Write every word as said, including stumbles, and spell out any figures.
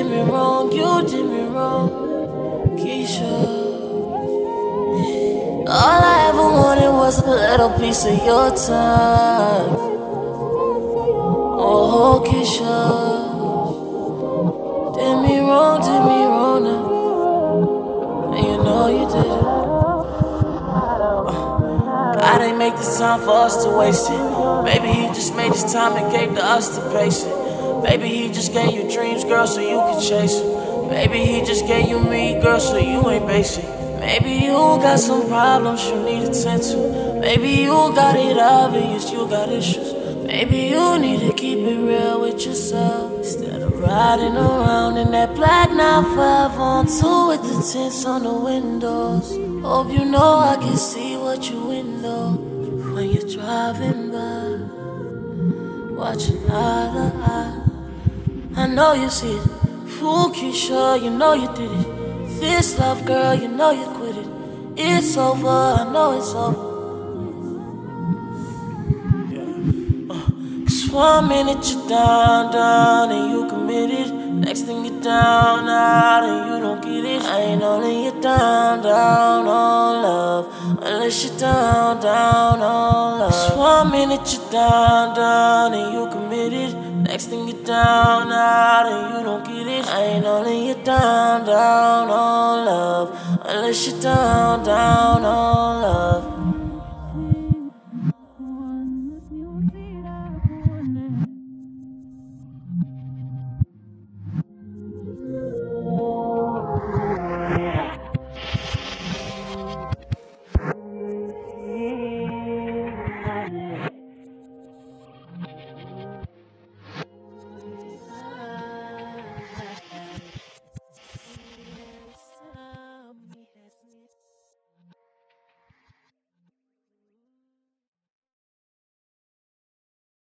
did me wrong, you did me wrong, Keisha. All I ever wanted was a little piece of your time. Oh, Keisha, did me wrong, did me wrong now, and you know you did it. God ain't make this time for us to waste it. Maybe he just made this time and gave to us to pace it. Maybe he just gave you dreams, girl, so you can chase them. Maybe he just gave you me, girl, so you ain't basic. Maybe you got some problems you need attention. Maybe you got it obvious, you got issues. Maybe you need to keep it real with yourself instead of riding around in that black nine five on two with the tints on the windows. Hope you know I can see what you window when you're driving by, watching eye to eye. I know you see it. Fool Keisha, you know you did it. This love, girl, you know you quit it. It's over, I know it's over. Cause one minute you're down, down, and you committed. Next thing you're down, out, and you don't get it. I ain't holding you down, down on love, unless you're down, down on love. Cause one minute you're down, down, and you committed. Next thing you're down, out, and you don't get it. I ain't holding you down, down on love, unless you're down, down on love.